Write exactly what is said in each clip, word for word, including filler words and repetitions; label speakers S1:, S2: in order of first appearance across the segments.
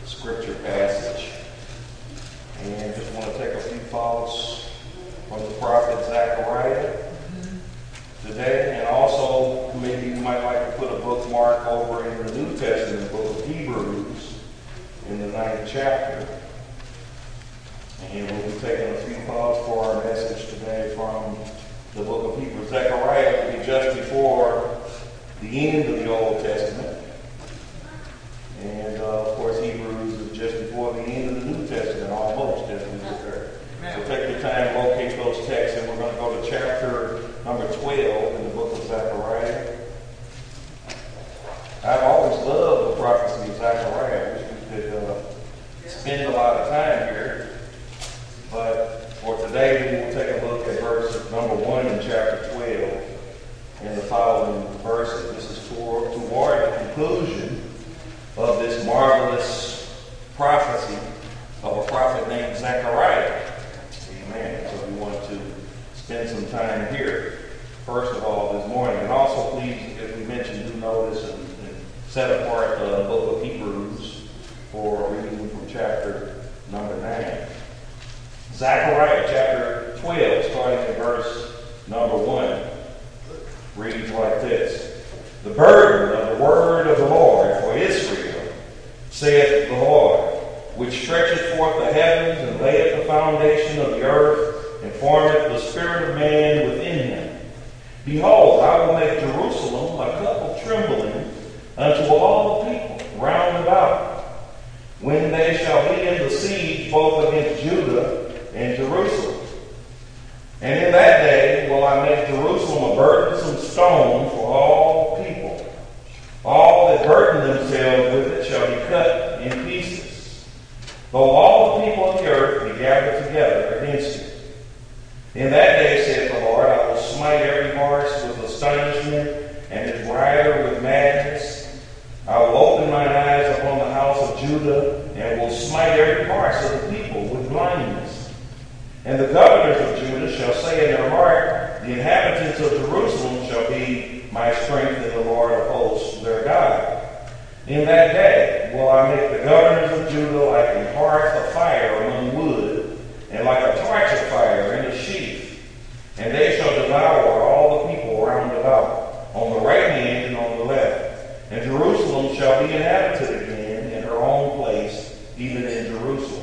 S1: scripture passage. And just want to take a few thoughts from the prophet Zechariah today. And also, maybe you might like to put a bookmark over in the New Testament book of Hebrews in the ninth chapter. And we'll be taking a few thoughts for our message today from the book of Hebrews. Zechariah will be just before the end of the Old Testament. And, uh, of course, Hebrews is just before the end of the New Testament, almost, as we look there. So take your time, locate those texts, and we're going to go to chapter number twelve in the book of Zechariah. I've always loved the prophecy of Zechariah. I wish we could uh, spend a lot of time here. But for today, we will take a look at verse number one in chapter twelve and the following verses. This is toward, toward the conclusion of this marvelous prophecy of a prophet named Zechariah. Amen. So we want to spend some time here, first of all, this morning. And also, please, if we mentioned, do notice and, and set apart the book of Hebrews for reading from chapter number nine. Zechariah chapter twelve, starting in verse number one, reads like this. The burden of the word of the Lord for Israel, saith the Lord, which stretcheth forth the heavens and layeth the foundation of the earth, and formeth the spirit of man within him. Behold, I will make Jerusalem a cup of trembling unto all the people round about, when they shall be in the siege both against Judah and Jerusalem. And in that day will I make Jerusalem a burdensome stone for all people. All that burden themselves with it shall be cut in pieces, though all the people of the earth be gathered together against it. In that day, saith the Lord, I will smite every horse with astonishment, and his rider with madness. I will open mine eyes upon the house of Judah, and will smite every horse of the people with blindness. And the governors of Judah shall say in their heart, the inhabitants of Jerusalem shall be my strength in the Lord of hosts, their God. In that day will I make the governors of Judah like a hearth of fire among wood, and like a torch of fire in a sheaf. And they shall devour all the people round about, on the right hand and on the left. And Jerusalem shall be inhabited again in her own place, even in Jerusalem.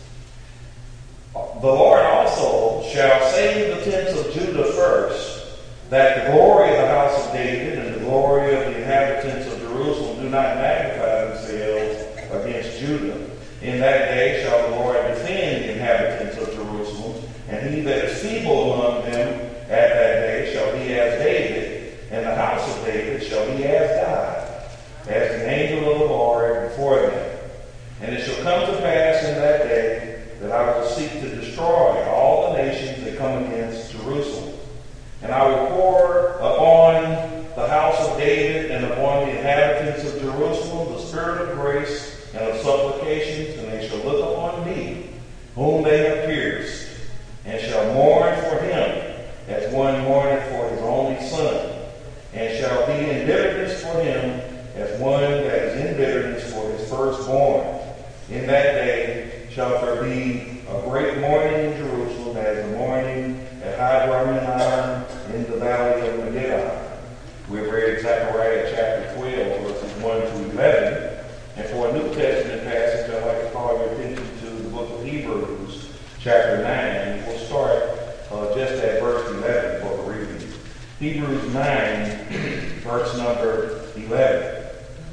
S1: The Lord also shall save the tents of Judah first, that the glory of the house of David and the glory of the inhabitants of Jerusalem do not magnify themselves against Judah. In that day shall the Lord defend the inhabitants of Jerusalem, and he that is feeble among them at that day shall be as David, and the house of David shall be as God, as the angel of the Lord before them. And it shall come to pass in that day that I will seek to destroy all the nations that come against Jerusalem. And I will pour upon the house of David and upon the inhabitants of Jerusalem the spirit of grace and of supplications, and they shall look upon me, whom they have pierced, and shall mourn for him as one mourneth for his only son, and shall be in bitterness for him as one that is in bitterness for his firstborn. In that day shall there be a great mourning in Jerusalem, as the mourning at Hadrammenon in the valley of Megiddo. We've read Zechariah chapter twelve, verses one to eleven. And for a New Testament passage, I'd like to call your attention to the book of Hebrews, chapter nine. We'll start uh, just at verse eleven for the reading. Hebrews nine, verse number eleven.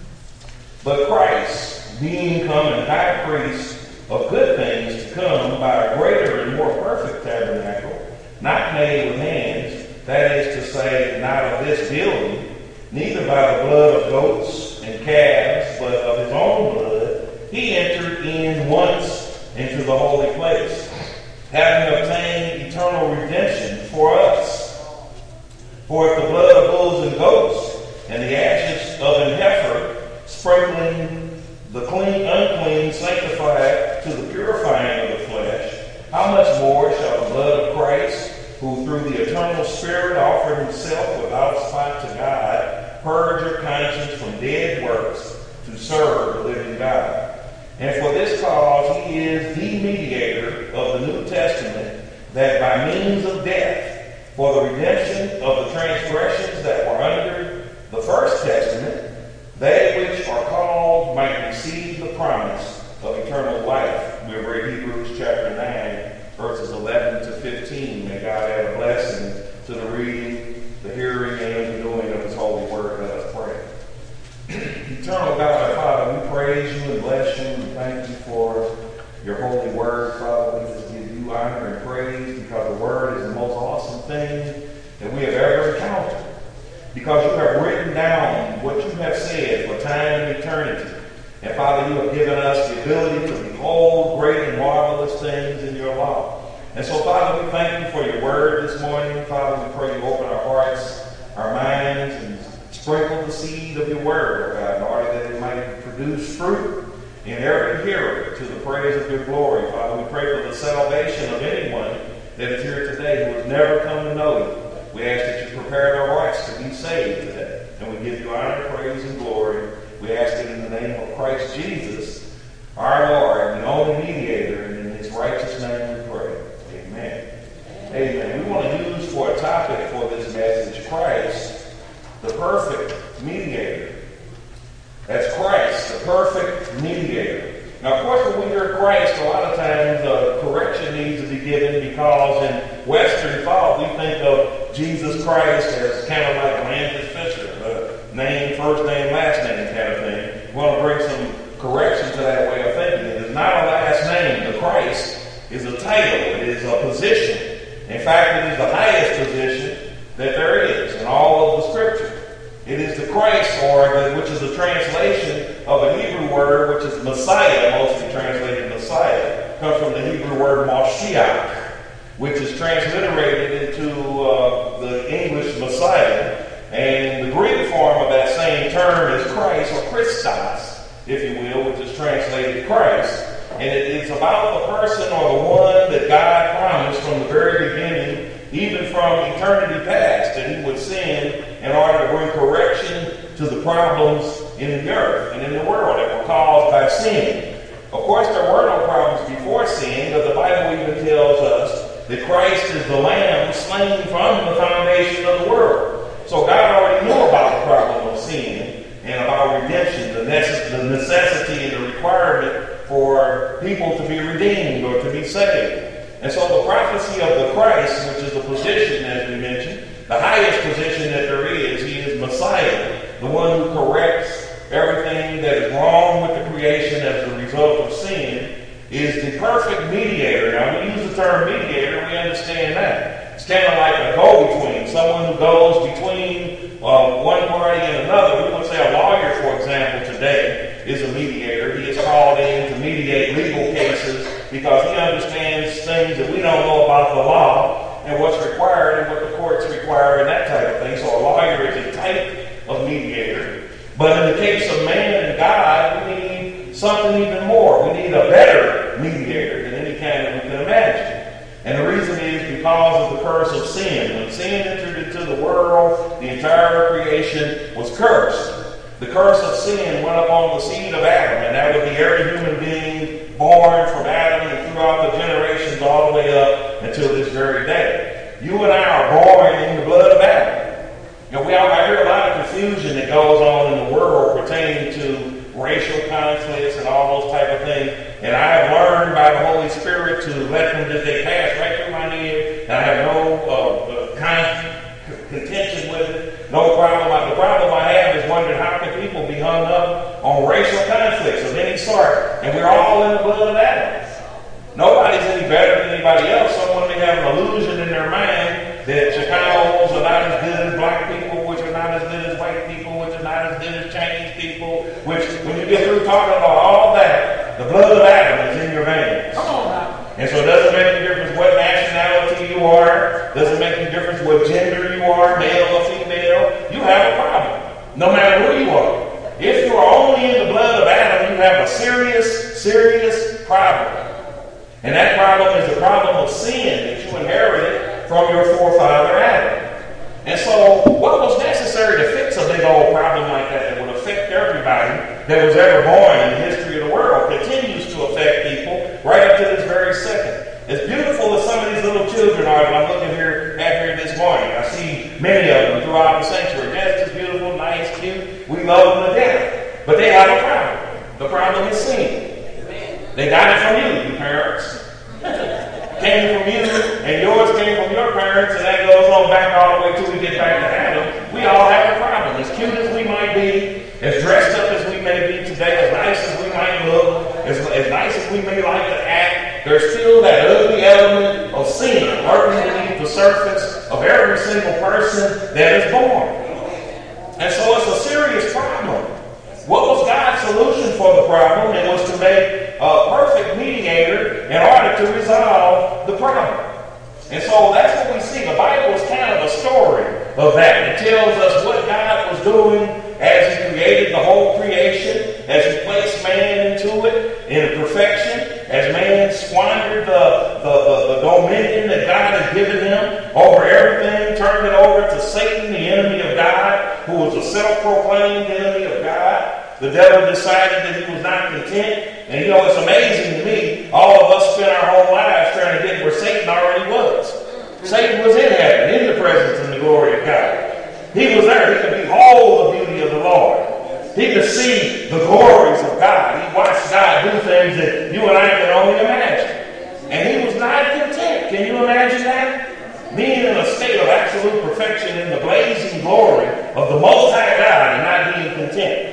S1: But Christ, being come and high priest of good things to come by a greater and more perfect tabernacle, not made with hands, that is to say, not of this building, neither by the blood of goats and calves, but of his own blood, he entered in once into the holy place, having obtained eternal redemption for us. For if the blood of bulls and goats and the ashes of an heifer, sprinkling the clean, unclean, sanctified to the purifying of the flesh, how much more shall the blood of Christ, who through the eternal Spirit offered himself without spot to God, purge your conscience from dead works to serve the living God? And for this cause, he is the mediator of the New Testament, that by means of death, for the redemption of the transgressions that were under the first testament, they which are called might receive the promise of eternal life. We read Hebrews chapter nine, verses eleven to fifteen. May God add a blessing to the reading, the hearing, and the doing of his holy word. Let us pray. Eternal God, our Father, we praise you and bless you and thank you for your holy word. Father, we just give you honor and praise because the word is the most awesome thing that we have ever encountered. Because you have written down what you have said for time and eternity. And Father, you have given us the ability to behold great and marvelous things in your law. And so, Father, we thank you for your word this morning. Father, we pray you open our hearts, our minds, and sprinkle the seed of your word, oh God, in order that it might produce fruit in every hearer to the praise of your glory. Father, we pray for the salvation of anyone that is here today who has never come to know you. We ask that you prepare their hearts to be saved today. And we give you honor, praise, and glory. We ask it in the name of Christ Jesus, our Lord, and the only mediator, and in his righteous name we pray. Amen. Amen. We want to use for a topic for this message, Christ, the perfect mediator. That's Christ, the perfect mediator. Now, of course, when we hear Christ, a lot of times uh, correction needs to be given because in Western thought, we think of Jesus Christ as kind of like Landis Fisher, uh, name, first name, last name kind of thing. We want to bring some correction to that way of thinking. It is not a last name. The Christ is a title. It is a position. In fact, it is the highest position that there is in all of the Scripture. It is the Christ, or the, which is a translation of a Hebrew word, which is Messiah, mostly translated Messiah. Comes from the Hebrew word Mashiach, which is transliterated into uh, the English Messiah. And the Greek form of that same term is Christ, or Christos, if you will, which is translated Christ. And it is about the person or the one that God promised from the very beginning, even from eternity past, that he would send in order to bring correction to the problems in the earth and in the world that were caused by sin. Of course, there were no problems before sin, but the Bible even tells us that Christ is the Lamb slain from the foundation of the world. So God already knew about the problem of sin and about redemption, the necessity and the requirement for people to be redeemed or to be saved. And so the prophecy of the Christ, which is a position, as we mentioned, the highest position that there is, he is Messiah, the one who corrects everything that is wrong with the creation as a result of sin, is the perfect mediator. Now, when we use the term mediator, we understand that. It's kind of like a go-between, someone who goes between uh, one party and another. We would say a lawyer, for example, today is a mediator. He is called in to mediate legal cases because he understands things that we don't know about the law and what's required and what the courts require and that type of thing. So a lawyer is a type of mediator. But in the case of man and God, we need something even more. We need a better mediator than any kind that we can imagine. And the reason is because of the curse of sin. When sin entered into the world, the entire creation was cursed. The curse of sin went upon the seed of Adam, and that would be every human being born from Adam and throughout the generations all the way up until this very day. You and I are born in the blood of Adam. You know, we all, I hear a lot of confusion that goes on in the world pertaining to racial conflicts and all those type of things. And I have learned by the Holy Spirit to let them just they pass right through my head, and I have no uh, uh, con- contention with it, no problem. The problem I have is wondering how can people be hung up on racial conflicts of any sort, and we're all in the blood of Adam. Nobody's any better than anybody else. Someone may have an illusion in their mind that Chicanos are not as good as black people, which are not as good as white people, which are not as good as Chinese people, which when you get through talking about all that, the blood of Adam is in your veins. Come on now. And so it doesn't make any difference what nationality you are, doesn't make any difference what gender you are, male or female, you have a problem, no matter who you are. If you are only in the blood of Adam, you have a serious, serious problem. And that problem is the problem of sin that you inherited from your forefather Adam. And so what was necessary to fix a big old problem like that that would affect everybody that was ever born in the history of the world continues The problem is sin. They got it from you, you parents. Came from you, and yours came from your parents, and that goes on back all the way till we get back to Adam. We all have a problem. As cute as we might be, as dressed up as we may be today, as nice as we might look, as, as nice as we may like to act, there's still that ugly element of sin lurking beneath the surface of every single person that is born. And so it's a serious problem. What was God's solution for the problem? It was to make a perfect mediator in order to resolve the problem. And so that's what we see. The Bible is kind of a story of that. It tells us what God was doing as He created the whole creation, as He placed man into it in perfection, as man squandered the, the, the, the dominion that God had given him over everything, turned it over to Satan, the enemy of God, who was a self-proclaimed enemy of God. The devil decided that he was not content. And you know, it's amazing to me, all of us spent our whole lives trying to get where Satan already was. Satan was in heaven, in the presence and the glory of God. He was there. He could behold the beauty of the Lord. He could see the glories of God. He watched God do things that you and I can only imagine. And he was not content. Can you imagine that? Being in a state of absolute perfection in the blazing glory of the Most High God and not being content.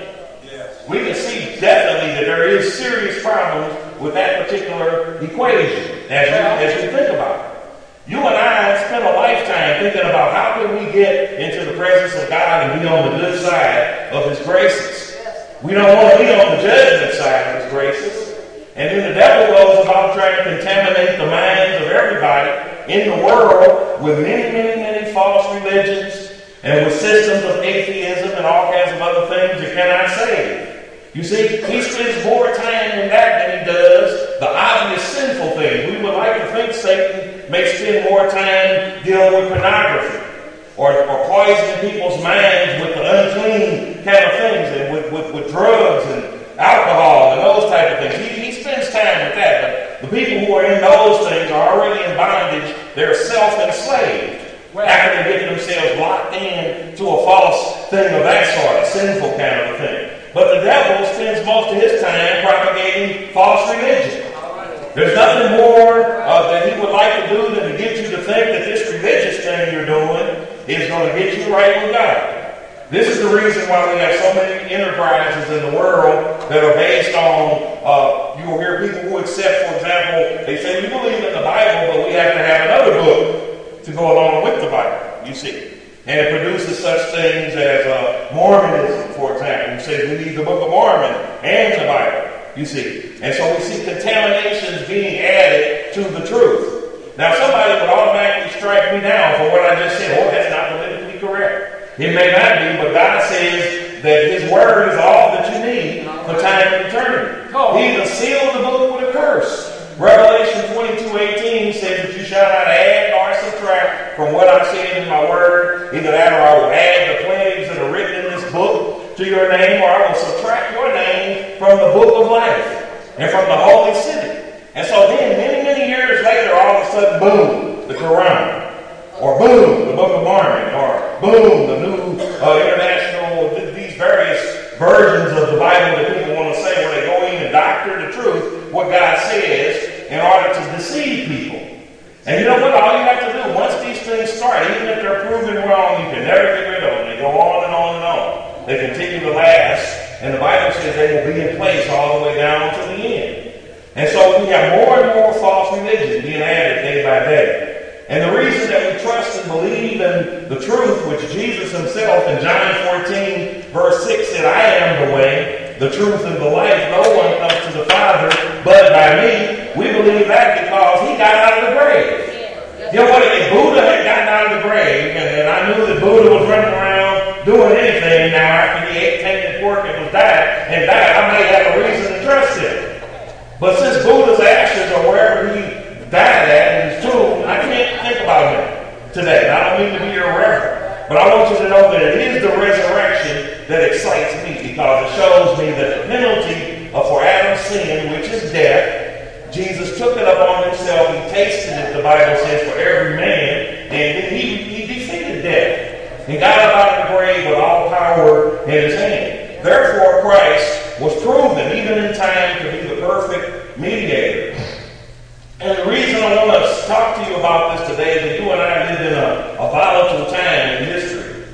S1: We can see definitely that there is serious problems with that particular equation as we, as we think about it. You and I spent a lifetime thinking about how can we get into the presence of God and be on the good side of His graces. We don't want to be on the judgment side of His graces. And then the devil goes about trying to contaminate the minds of everybody in the world with many, many, many false religions and with systems of atheism and all kinds of other things that cannot save. You see, he spends more time in that than he does the obvious sinful things. We would like to think Satan may spend more time dealing with pornography or, or poisoning people's minds with the unclean kind of things and with, with, with drugs and alcohol and those type of things. He, he spends time with that. But the people who are in those things are already in bondage. They're self-enslaved. After they get themselves locked in to a false thing of that sort, a sinful kind of a thing. But the devil spends most of his time propagating false religion. There's nothing more uh, that he would like to do than to get you to think that this religious thing you're doing is going to get you right with God. This is the reason why we have so many enterprises in the world that are based on, uh, you will hear people who accept, for example, they say, we believe in the Bible, but we have to have another book to go along with the Bible, you see. And it produces such things as uh, Mormonism, for example. You say we need the Book of Mormon and the Bible, you see. And so we see contaminations being added to the truth. Now, somebody would automatically strike me down for what I just said. Oh, that's not politically correct. It may not be, but God says that His Word is all that you need for time and eternity. He even sealed the book with a curse. Revelation twenty-two eighteen says that you shall not add nor subtract from what I said in my word. Either that or I will add the plagues that are written in this book to your name, or I will subtract your name from the book of life and from the holy city. And so then, many, many years later, all of a sudden, boom, the Quran. Or boom, the Book of Mormon. Or boom, the new uh, international, these various versions of the Bible that people want to say where they go in and doctor the truth, what God says, in order to deceive people. And you know what? All you have to do, once these things start, even if they're proven wrong, you can never get rid of them. They go on and on and on. They continue to last. And the Bible says they will be in place all the way down to the end. And so we have more and more false religion being added day by day. And the reason that we trust and believe in the truth, which Jesus Himself in John fourteen, verse six said, I am the way, the truth, and the life. No one comes to the Father but by me. We believe that because He got out of the grave. You know what? If Buddha had gotten out of the grave, and, and I knew that Buddha was running around doing anything now after he ate tainted pork and was died, and died, I might have a reason to trust Him. But since Buddha's ashes are wherever he died at in his tomb, I can't think about him today. I don't mean to be irreverent, but I want you to know that it is the resurrection that excites me, because it shows me that the penalty for Adam's sin, which is death, Jesus took it upon Himself. He tasted it, the Bible says, for every man, and then he, he defeated death. He got up out of the grave with all power in His hand. Therefore, Christ was proven, even in time, to be the perfect mediator. And the reason I want to talk to you about this today is that you and I live in a, a volatile time in history.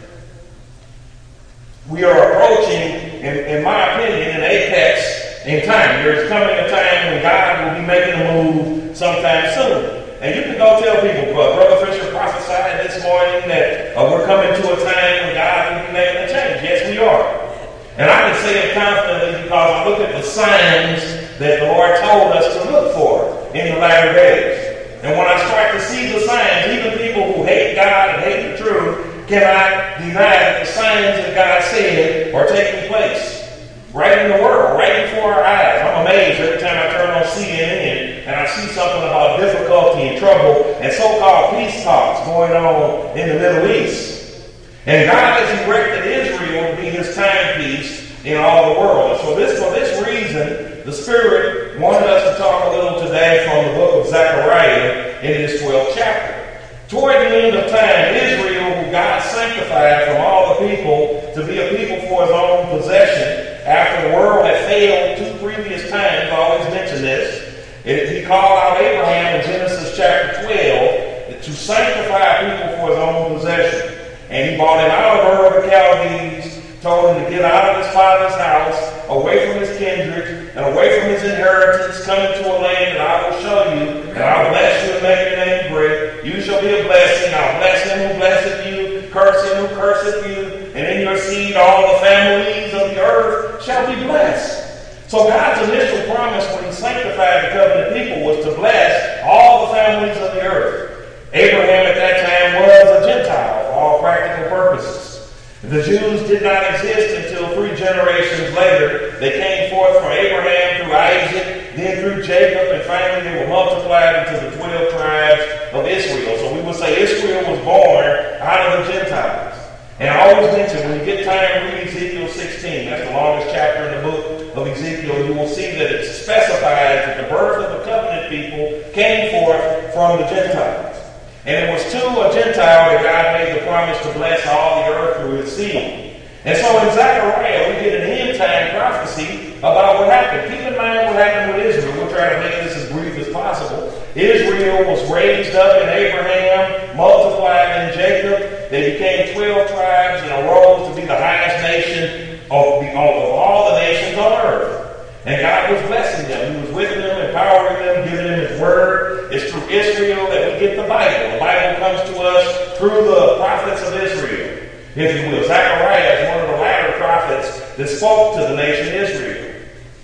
S1: We are approaching, in, in my opinion, an apex in time. There is coming a time when God will be making a move sometime soon. And you can go tell people, but Brother Fisher prophesied this morning that uh, we're coming to a time when God will be making a change. Yes, we are. And I can say it confidently because I look at the signs that the Lord told us to look for in the latter days. And when I start to see the signs, even people who hate God and hate the truth cannot deny that the signs that God said are taking place right in the world, right before our eyes. I'm amazed every time I turn on C N N and I see something about difficulty and trouble and so-called peace talks going on in the Middle East. And God has erected Israel to be his timepiece in all the world. And so this, for this reason, the Spirit wanted us to talk a little today from the book of Zechariah in this twelfth chapter. Toward the end of time, Israel, who God sanctified from all the people to be a people for his own possession, after the world had failed two previous times, I always mention this, it, he called out Abraham in Genesis chapter twelve to sanctify people for his own possession. And he brought him out of Ur of the Chaldees, told him to get out of his father's house, away from his kindred, and away from his inheritance, come into a land that I will show you, and I will bless you and make your name great. You shall be a blessing. I'll bless him who blesseth you, curse him who curseth you, and in your seed all the families of the earth shall be blessed. So God's initial promise when he sanctified the covenant people was to bless all the families of the earth. Abraham at that time was a Gentile for all practical purposes. The Jews did not exist until three generations later. They came forth from Abraham through Isaac, then through Jacob, and finally they were multiplied into the twelve tribes of Israel. So we would say Israel was born out of the Gentiles. And I always mention, when you get time, read Ezekiel sixteen. That's the longest chapter in the book of Ezekiel. You will see that it specifies that the birth of the covenant people came forth from the Gentiles. And it was to a Gentile that God made the promise to bless all the earth through his seed. And so in Zechariah, we get an end-time prophecy about what happened. Keep in mind what happened with Israel. We'll try to make this as brief as possible. Israel was raised up in Abraham, multiplied in Jacob. They became twelve tribes and arose to be the highest nation of, the, of all the nations on earth. And God was blessing them. He was with them, empowering them, giving them his word. It's through Israel that we get the Bible. The Bible comes to us through the prophets of Israel, if you will. Zechariah is one of the latter prophets that spoke to the nation Israel.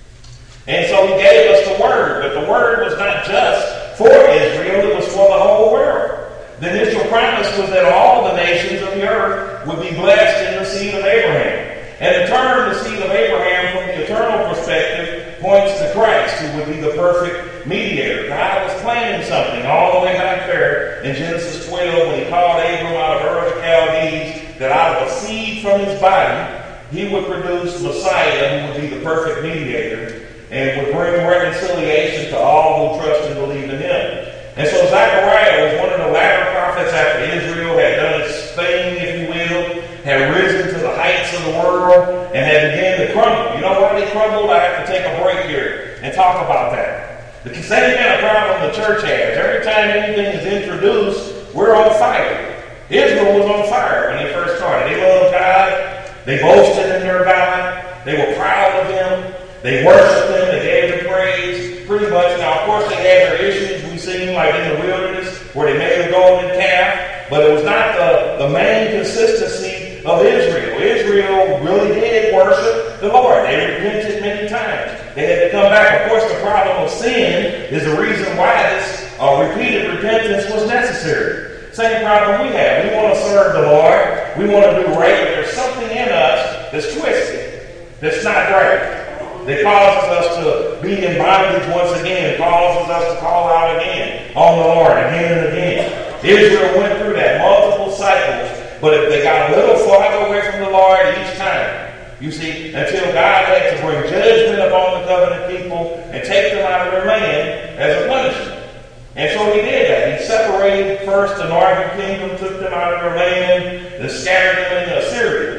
S1: And so he gave us the word. But the word was not just for Israel. It was for the whole world. The initial promise was that all the nations of the earth would be blessed in the seed of Abraham. And the term, the seed of Abraham, from the eternal perspective, points to Christ, who would be the perfect mediator. God was planning something all the way back there in Genesis twelve when he called Abram out of Ur of the Chaldees, that out of a seed from his body, he would produce Messiah, who would be the perfect mediator, and would bring reconciliation to all who trust and believe in him. And so Zechariah was one of the latter prophets after Israel had done its thing, if you will, had risen to the heights of the world, and had begun to crumble. You know why they crumbled? I have to take a break here and talk about that. The same kind of problem the church has. Every time anything is introduced, we're on fire. Israel was on fire when they first started. They loved God. They boasted in their God. They were proud of him. They worshiped him. They gave him praise. Pretty much. Now, of course, they had their issues. We see them like in the wilderness where they made a golden calf. But it was not the, the main consistency of Israel. Israel really did worship the Lord. They repented many times. They had to come back. Of course, the problem of sin is the reason why this uh, repeated repentance was necessary. Same problem we have. We want to serve the Lord. We want to do right, but there's something in us that's twisted, that's not right, that causes us to be in bondage once again. It causes us to call out again on the Lord again and again. Israel went through that multiple cycles, but if they got a little farther away from the Lord each time, you see, until God had to bring judgment upon the covenant people and take them out of their land as a punishment. And so he did that. He separated first the northern kingdom, took them out of their land, and scattered them into Assyria.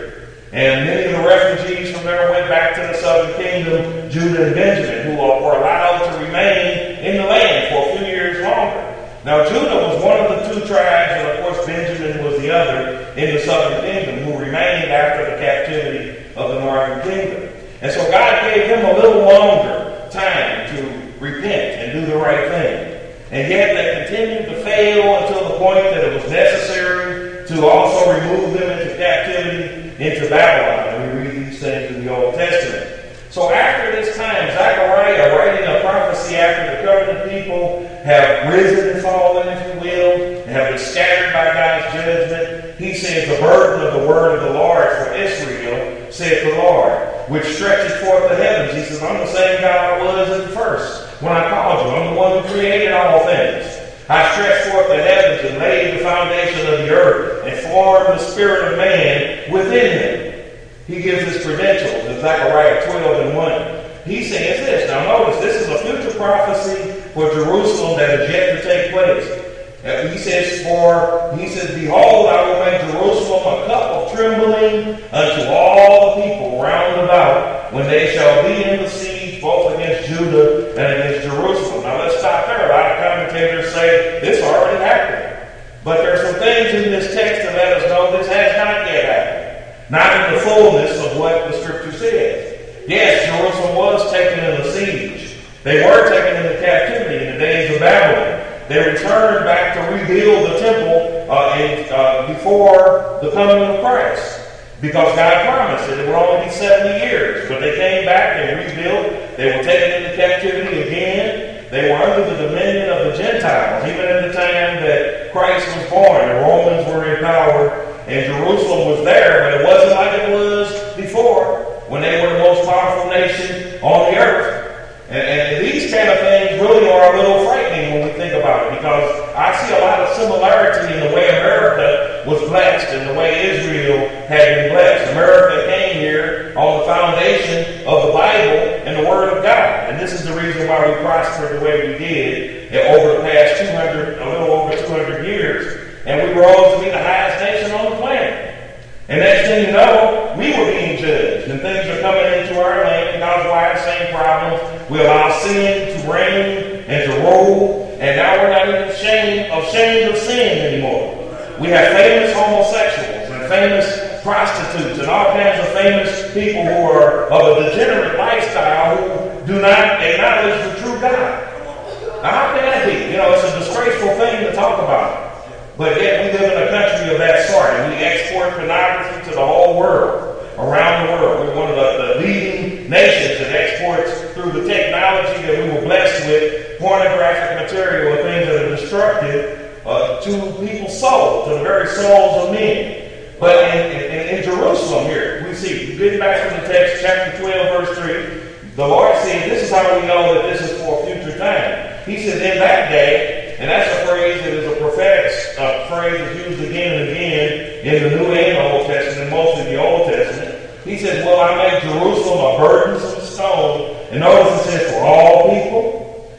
S1: And many of the refugees from there went back to the southern kingdom, Judah and Benjamin, who were allowed to remain in the land for a few years longer. Now, Judah was one of the two tribes, and of course Benjamin was the other in the southern kingdom, who remained after the captivity of the northern kingdom. And so God gave them a little longer time to repent and do the right thing. And yet they continued to fail until the point that it was necessary to also remove them into captivity, into Babylon. And we read these things in the Old Testament. So after this time, Zechariah, writing a prophecy after the covenant people have risen and fallen, if you will, and have been scattered by God's judgment, he says, the burden of the word of the Lord for Israel, saith the Lord, which stretches forth the heavens. He says, I'm the same God I was at the first, when I called you. I'm the one who created all things. I stretched forth the heavens and laid the foundation of the earth and formed the spirit of man within him. He gives his credentials in Zechariah twelve and one. He says this. Now notice, this is a future prophecy for Jerusalem that is yet to take place. Uh, he says, for, he says, behold, I will make Jerusalem a cup of trembling unto all the people round about, when they shall be in the siege both against Judah and against Jerusalem. Now let's stop there. A lot of commentators say this already happened. But there are some things in this text that let us know this has not yet happened. Not in the fullness of what the Scripture says. Yes, Jerusalem was taken in the siege. They were taken into captivity in the days of Babylon. They returned back to rebuild the temple uh, in, uh, before the coming of Christ. Because God promised that it would only be seventy years. But they came back, they rebuilt, they were taken into captivity again. They were under the dominion of the Gentiles, even at the time that Christ was born. The Romans were in power. And Jerusalem was there, but it wasn't like it was before, when they were the most powerful nation on the earth. And, and these kind of things really are a little frightening when we think about it, because I see a lot of similarity in the way America was blessed and the way Israel had been blessed. America came here on the foundation of the Bible and the Word of God. And this is the reason why we prospered the way we did over the past two hundred, a little over two hundred years. And we rose to be the highest nation on the planet. And next thing you know, we were being judged. And things are coming into our land because we have the same problems. We allow sin to reign and to rule. And now we're not even ashamed, ashamed of sin anymore. We have famous homosexuals and famous prostitutes and all kinds of famous people who are of a degenerate lifestyle who do not acknowledge the true God. Now how can that be? You know, it's a disgraceful thing to talk about. But yet we live in a country of that sort, and we export pornography to the whole world, around the world. We're one of the, the leading nations that exports through the technology that we were blessed with, pornographic material and things that are destructive uh, to people's souls, to the very souls of men. But in, in, in Jerusalem here, we see, getting back to the text, chapter twelve, verse three, the Lord says, this is how we know that this is for future time. He says, in that day, and that's a phrase that is a prophetic uh, phrase that's used again and again in the New and Old Testament, most of the Old Testament. He says, well, I make Jerusalem a burdensome stone. And notice it says, for all people,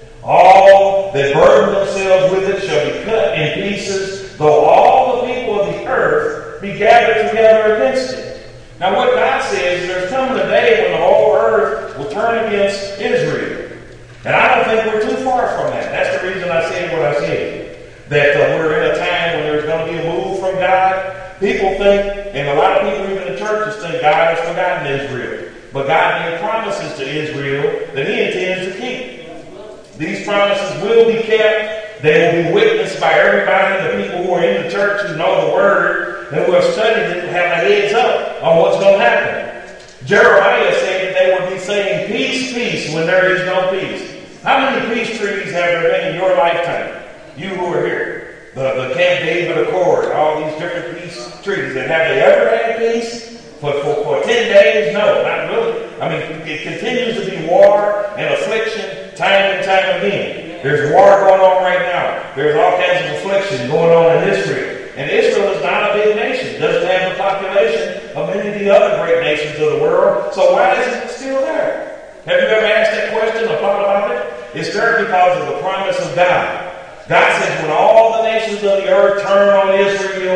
S1: all that burden themselves with it shall be cut in pieces, though all the people of the earth be gathered together against it. Now what God says is there's coming a day when the whole earth will turn against Israel. And I don't think we're too far from that. That's the reason I said what I said. That uh, we're in a time when there's going to be a move from God. People think, and a lot of people even in churches think God has forgotten Israel. But God made promises to Israel that He intends to keep. These promises will be kept. They will be witnessed by everybody, the people who are in the church who know the Word and who have studied it and have their heads up on what's going to happen. Jeremiah said that they would be saying, peace, peace, when there is no peace. How many peace treaties have there been in your lifetime? You who are here. The, the Camp David Accord, all these different peace treaties. And have they ever had peace? For, for, for ten days? No, not really. I mean, it continues to be war and affliction time and time again. There's war going on right now. There's all kinds of affliction going on in Israel. And Israel is not a big nation. It doesn't have the population of many of the other great nations of the world. So why is it still there? Have you ever asked that question or thought about it? It's there because of the promise of God. God says when all the nations of the earth turn on Israel,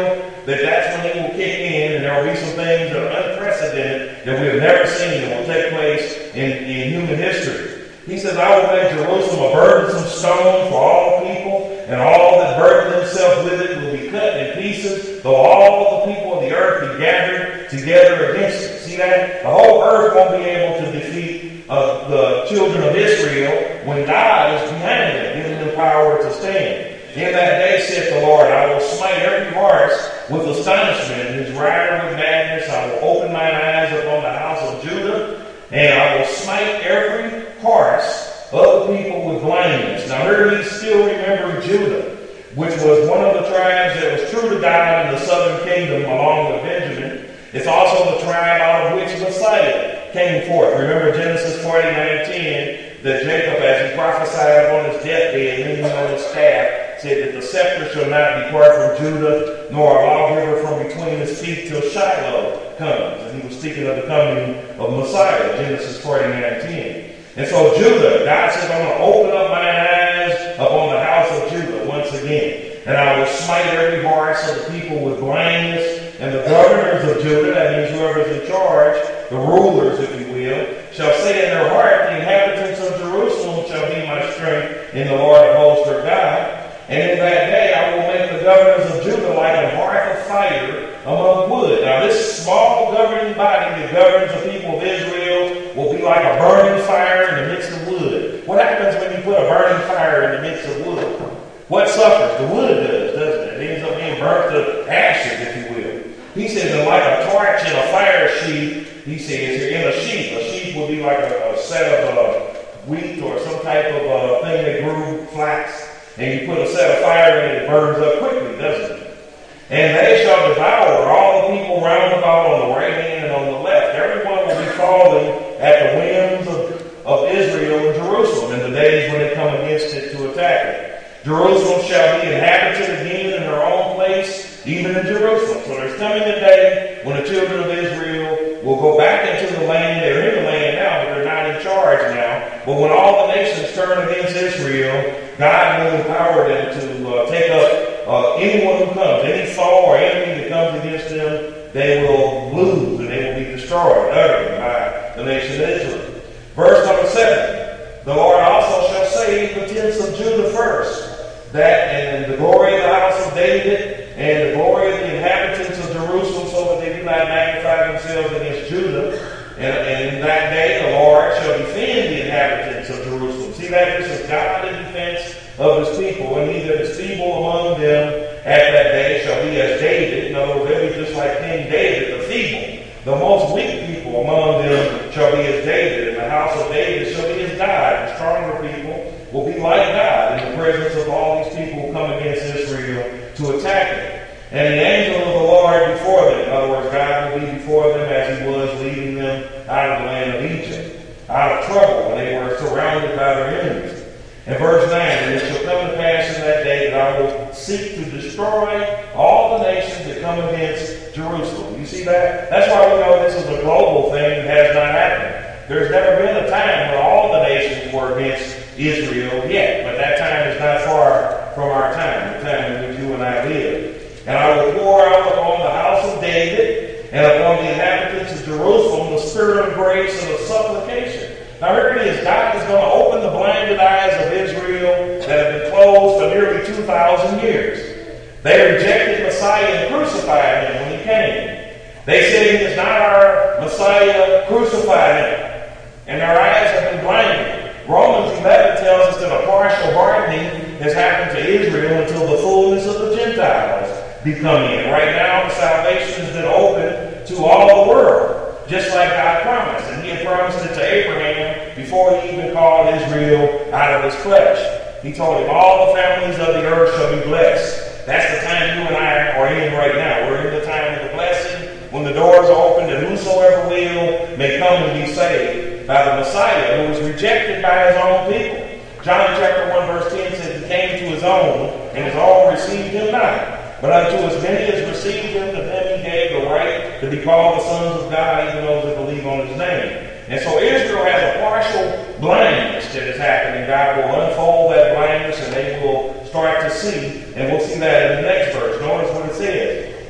S1: that that's when he will kick in, and there will be some things that are unprecedented that we have never seen that will take place in, in human history. He says, I will make Jerusalem a burdensome stone for all people, and all that burden themselves with it will be cut in pieces, though all the people of the earth be gathered together against it. See that? The whole earth won't be able to defeat uh, the children of Israel when God is behind them, giving them power to stand. In that day, saith the Lord, I will smite every horse with astonishment, and his rider with madness. I will open mine eyes upon the house of Judah, and I will smite every horse of the people with blindness. Now here he still remembering Judah, which was one of the tribes that was true to God in the southern kingdom along with Benjamin. It's also the tribe out of which Messiah came forth. Remember Genesis forty-nine ten, that Jacob, as he prophesied on his deathbed, leaning on his staff, said that the scepter shall not depart from Judah, nor a lawgiver from between his feet till Shiloh comes. And he was speaking of the coming of Messiah, Genesis forty-nine ten. And so Judah, God says, I'm going to open up my eyes upon the house of Judah once again. And I will smite every horse of the people with blindness, and the governors of Judah, that means whoever's in charge, the rulers, if you will, shall say in their heart, the inhabitants of Jerusalem shall be my strength in the Lord of hosts their God. And in that day I will make the governors of Judah like a hearth of fire among wood. Now this small governing body that governs the people of Israel will be like a burning fire in the midst of wood. What happens when you put a burning fire in the midst of wood? What suffers? The wood does, doesn't it? It ends up being burnt to ashes, if you will. He says, and like a torch in a fire sheaf, he says, here in a sheaf. A sheaf would be like a, a set of uh, wheat or some type of uh, thing that grew flax. And you put a set of fire in it, it burns up quickly, doesn't it? And they shall devour all the people round about on the right hand and on the left. Everyone will be falling at the whims of, of Israel and Jerusalem in the days when they come against it to attack it. Jerusalem shall be inhabited again in her own place, even in Jerusalem. So there's coming a day when the children of Israel will go back into the land. They're in the land now, but they're not in charge now. But when all the nations turn against Israel, God will empower them to uh, take up uh, anyone who comes, any foe or enemy that comes against them, they will lose and they will be destroyed utterly by the nation of Israel. Verse number seven, the Lord also shall save the tents of Judah first, that and the glory of the house of David and the glory of the inhabitants of Jerusalem, so that they do not magnify themselves against Judah. And, and in that day the Lord shall defend the inhabitants of Jerusalem. See that? This is God in defense of his people, and he that is feeble among them at that day shall be as David. In other words, they'll be just like King David, the feeble. The most weak people among them shall be as David, and the house of David shall be as God. The stronger people will be like God in the presence of all these people who come against Israel to attack it. And the angel of the Lord before them, in other words, God will be before them as he was leading them out of the land of Egypt, out of trouble when they were surrounded by their enemies. And verse nine, and it shall come to pass in that day that I will seek to destroy all the nations that come against Jerusalem. You see that? That's why we know this is a global thing that has not happened. There's never been a time when all the nations were against Israel yet, but that time is not far from our time, the time in which you and I live. And I will pour out upon the house of David and upon the inhabitants of Jerusalem the spirit of grace and of supplication. Now here it is, God is going to open the blinded eyes of Israel that have been closed for nearly two thousand years. They rejected Messiah and crucified him when he came. They said he is not our Messiah, crucify him. And their eyes have been blinded. Romans eleven tells us that a partial hardening has happened to Israel until the fullness of the Gentiles be come in. Right now, the salvation has been open to all the world, just like God promised. And he had promised it to Abraham before he even called Israel out of his flesh. He told him, all the families of the earth shall be blessed. That's the time you and I are in right now. We're in the time of the blessing, when the doors are opened and whosoever will may come and be saved by the Messiah, who was rejected by his own people. John chapter one verse ten says, he came to his own, and his own received him not. But unto as many as received him, to them he gave the right to be called the sons of God, even those that believe on his name. And so Israel has a partial blindness that is happening. God will unfold that blindness and they will start to see. And we'll see that in the next verse. Notice what it says.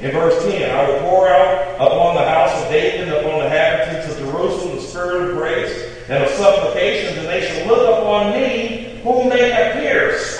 S1: in verse ten, I will pour out upon the house of David and upon the inhabitants of Jerusalem the spirit of grace and of supplications, and they shall look upon me whom they have pierced.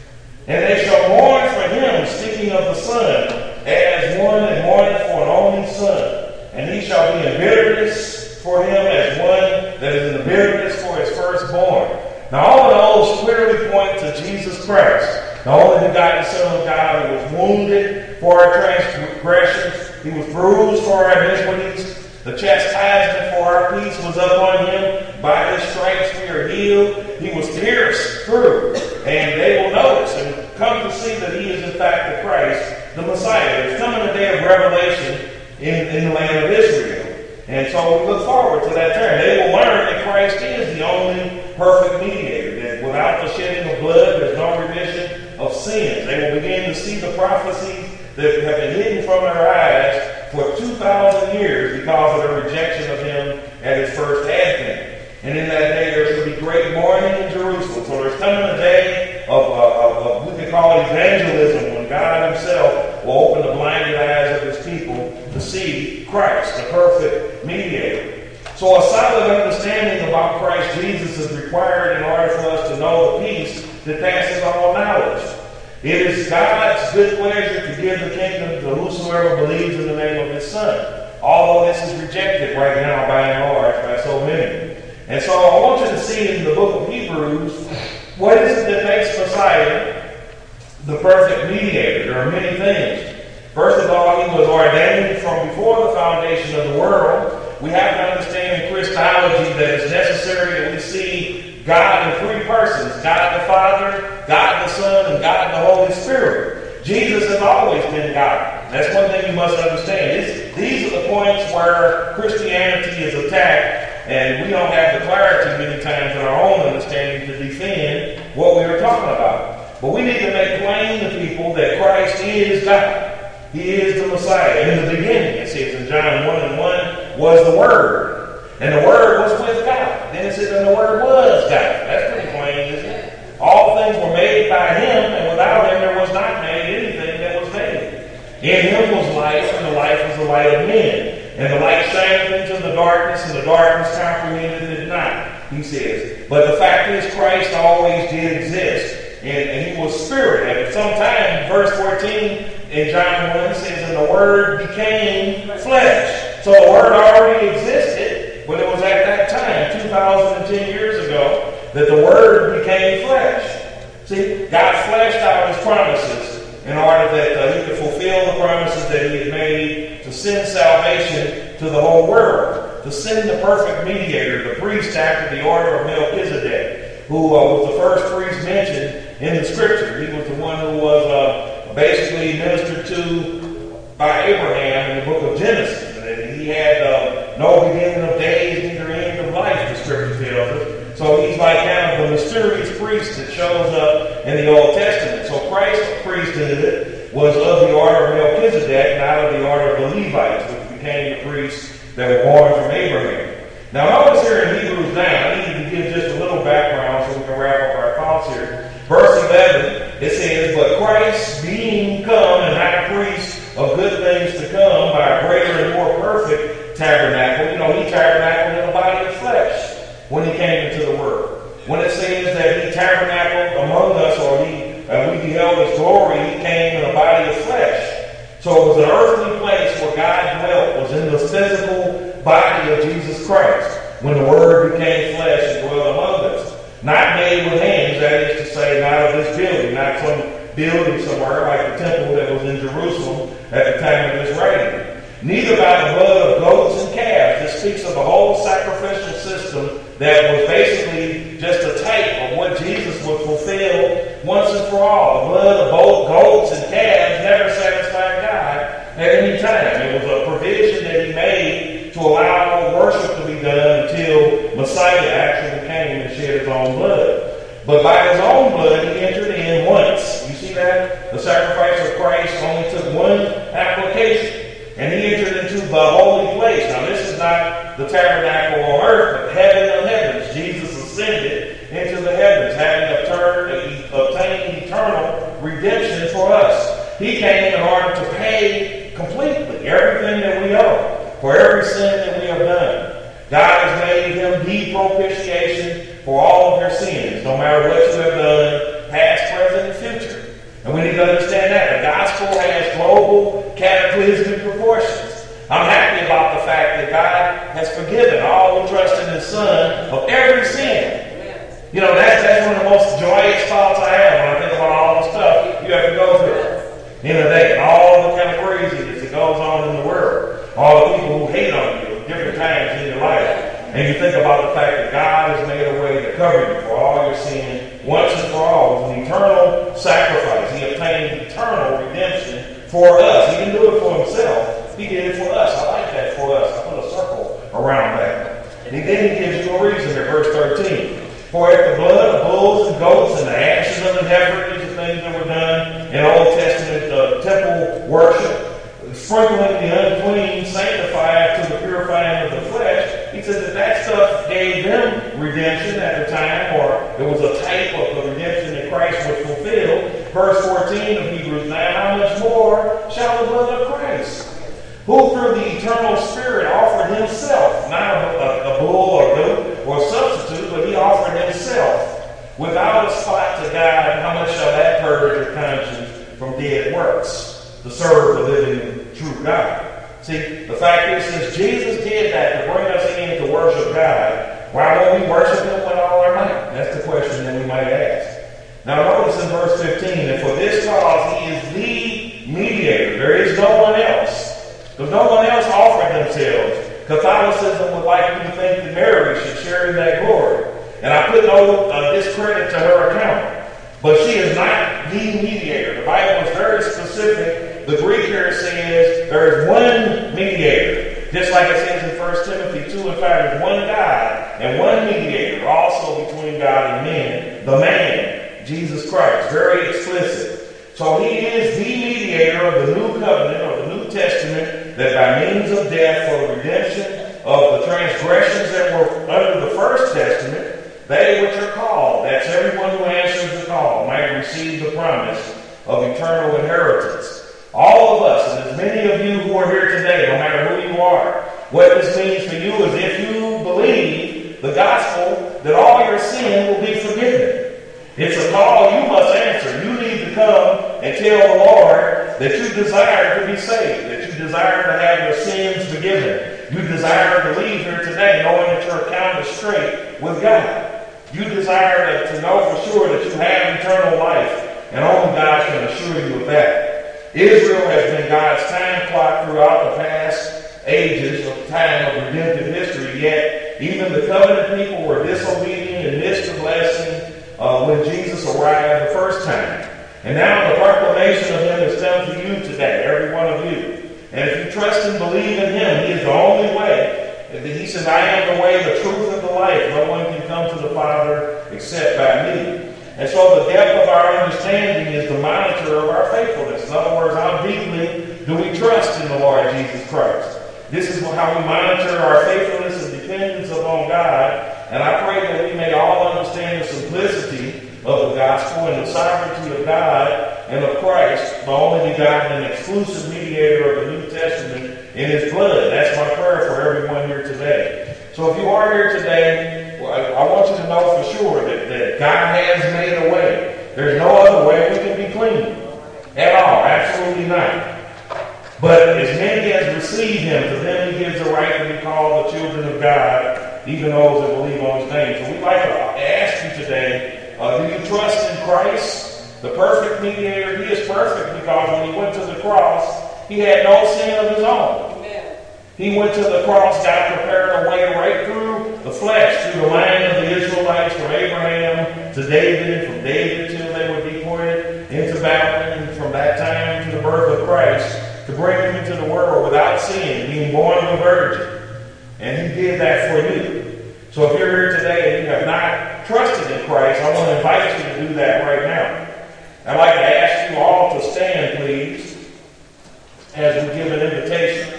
S1: And they shall mourn for him, speaking of the Son, as one that mourneth for an only son. And he shall be in bitterness for him as one that is in the bitterness for his firstborn. Now all of those clearly point to Jesus Christ, the only begotten Son of God, who was wounded for our transgressions. He was bruised for our iniquities. The chastisement for our peace was upon him. By his stripes we are healed. He was pierced through. And they will notice and come to see that he is in fact the Christ, the Messiah. There's coming a day of revelation in, in the land of Israel. And so we look forward to that time. They will learn that Christ is the only perfect mediator. That without the shedding of blood, there's no remission of sins. They will begin to see the prophecies that have been hidden from their eyes for two thousand years because of their rejection of him at his first advent. And in that day there shall be great mourning in Jerusalem. So there's coming a day of, uh, of, of we can call it evangelism, when God himself will open the blinded eyes of his people to see Christ, the perfect mediator. So a solid understanding about Christ Jesus is required in order for us to know the peace that passes all knowledge. It is God's good pleasure to give the kingdom to whosoever believes in the name of his Son. Although this is rejected right now by and large by so many. And so I want you to see in the book of Hebrews, what is it that makes Messiah the perfect mediator? There are many things. First of all, he was ordained from before the foundation of the world. We have to understand in Christology that it's necessary that we see God in three persons: God the Father, God the Son, and God the Holy Spirit. Jesus has always been God. That's one thing you must understand. It's, these are the points where Christianity is attacked, and we don't have the clarity many times in our own understanding to defend what we are talking about. But we need to make plain to people that Christ is God. He is the Messiah. In the beginning, it says in John one and one, was the Word. And the Word was with God. Then it says, and the Word was God. That's pretty plain, isn't it? All things were made by him, and without him there was not made anything that was made. In him was life, and the life was the light of men. And the light shined into the darkness, and the darkness comprehended it not, he says. But the fact is, Christ always did exist. And, and he was spirit. And at some time, verse fourteen in John one says, and the Word became flesh. So the Word already existed, but it was at that time, two thousand ten years ago, that the Word became flesh. See, God fleshed out his promises in order that uh, he could fulfill the promises that he had made to send salvation to the whole world, to send the perfect mediator, the priest after the order of Melchizedek, who uh, was the first priest mentioned in the Scripture. He was the one who was uh, basically ministered to by Abraham in the book of Genesis. And he had uh, no beginning of days, neither end of life, the Scripture tells us. So he's like kind of the mysterious priest that shows up in the Old Testament. So Christ's priesthood was of the order of Melchizedek, not of the order of the Levites, which became the priests that were born from Abraham. Now notice here in Hebrews nine, I need to give just a little background so we can wrap up our thoughts here. Verse eleven, it says, but Christ being come and high priest of good things to come by a greater and more perfect tabernacle. You know, he tabernacled in a body of flesh when he came into the world. When it says that he tabernacled among us, or he uh, we beheld his glory, he came in a body of flesh. So it was an earthly place where God dwelt, was in the physical body of Jesus Christ, when the Word became flesh and dwelt among us. Not made with hands, that is to say, not of this building, not some building somewhere like the temple that was in Jerusalem at the time of this writing. Neither by the blood of goats and calves. This speaks of the whole sacrificial system that was basically just a type of what Jesus would fulfill once and for all. The blood of both goats and calves never satisfied God at any time. It was a provision that he made to allow worship to be done until Messiah actually came and shed his own blood. But by his own blood, he entered in once. You see that? The sacrifice of Christ only took one application. And he entered into the holy place. Now, this is not the tabernacle on earth, but heaven and heavens. Jesus ascended into the heavens, having obtained eternal redemption for us. He came in order to pay complete forgiven everything that we owe for every sin that we have done. God has made him the propitiation for all of your sins, no matter what you have done, past, present, and future. And we need to understand that. The gospel has global, cataclysmic proportions. I'm happy about the fact that God has forgiven all who trust in his Son of every sin. You know, that's, that's one of the most joyous thoughts I have when I think about all the stuff you have to go through in a day, and all the kind of craziness that goes on in the world, all the people who hate on you at different times in your life. And you think about the fact that God has made a way to cover you for all your sin once and for all with an eternal sacrifice. He obtained eternal redemption for us. He didn't do it for himself. He did it for us. I like that, for us. I put a circle around that. And then he gives you a reason in verse thirteen. For if the blood of bulls and goats and the ashes of the heifer, these are things that were done in Old Testament uh, temple worship, sprinkling the unclean, sanctify to the purifying of the flesh, he says that that stuff gave them redemption at the time, or it was a type of the redemption that Christ would fulfill. Verse fourteen of Hebrews nine, how much more shall the blood of Christ, who through the eternal Spirit offered himself, not a, a, a bull or goat or substitute, but he offered himself without a spot to God, how much shall that purge your conscience from dead works to serve the living true God? See, the fact is, since Jesus did that to bring us in to worship God, why won't we worship him with all our might? That's the question that we might ask. Now notice in verse fifteen, that for this cause he is the mediator. There is no one else. Because no one else offered themselves. Catholicism would like you to think that Mary should share in that glory. And I put no uh, discredit to her account. But she is not the mediator. The Bible is very specific. The Greek here says there is one mediator. Just like it says in First Timothy two and five, there's one God and one mediator also between God and men. The man, Jesus Christ. Very explicit. So he is the mediator of the new covenant or the New Testament, that by means of death for the redemption of the transgressions that were under the First Testament, they which are called, that's everyone who answers the call, might receive the promise of eternal inheritance. All of us, and as many of you who are here today, no matter who you are, what this means for you is if you believe the gospel, that all your sin will be forgiven. It's a call you must answer. You need to come and tell the Lord that you desire to be saved, that you desire to have your sins forgiven. You desire to leave here today knowing that your account is straight with God. You desire to, to know for sure that you have eternal life, and only God can assure you of that. Israel has been God's time clock throughout the past ages of time of redemptive history, yet even the covenant people were disobedient and missed the blessing Uh, when Jesus arrived the first time. And now the proclamation of him has come to you today, every one of you. And if you trust and believe in him, he is the only way. He says, I am the way, the truth, and the life. No one can come to the Father except by me. And so the depth of our understanding is the monitor of our faithfulness. In other words, how deeply do we trust in the Lord Jesus Christ? This is how we monitor our faithfulness and dependence upon God. And I pray that we may all understand the simplicity of the gospel and the sovereignty of God and of Christ, the only begotten and exclusive mediator of the New Testament in his blood. That's my prayer for everyone here today. So if you are here today, well, I, I want you to know for sure that, that God has made a way. There's no other way we can be clean at all. Absolutely not. But as many as receive him, to them he gives the right to be called the children of God, even those that believe on his name. So we'd like to ask you today, uh, do you trust in Christ, the perfect mediator? He is perfect because when he went to the cross, he had no sin of his own. Amen. He went to the cross, God prepared a way right through the flesh, through the line of the Israelites, from Abraham to David, from David till they were deported into Babylon, and from that time to the birth of Christ, to bring him into the world without sin, being born of a virgin. And he did that for you. So if you're here today and you have not trusted in Christ, I want to invite you to do that right now. I'd like to ask you all to stand, please, as we give an invitation.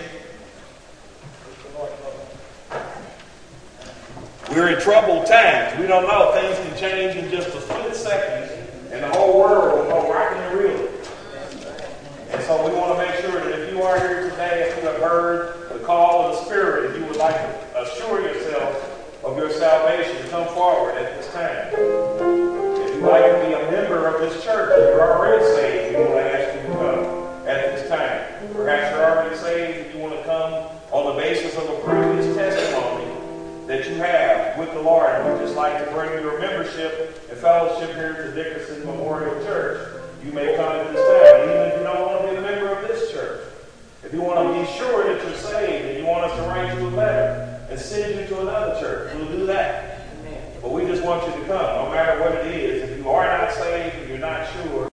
S1: We're in troubled times. We don't know. Things can change in just a split second, and the whole world will go rocking and reeling. And so we want to make sure that if you are here today, salvation, come forward at this time. If you'd like to be a member of this church, and you're already saved, we want to ask you to come at this time. Perhaps you're already saved and you want to come on the basis of a previous testimony that you have with the Lord. And we'd just like to bring your membership and fellowship here to Dickerson Memorial Church. You may come at this time, even if you don't want to be a member of this church. If you want to be sure that you're saved and you want us to write you a letter and send you to another church, we'll do that. But we just want you to come, no matter what it is. If you are not saved and you're not sure,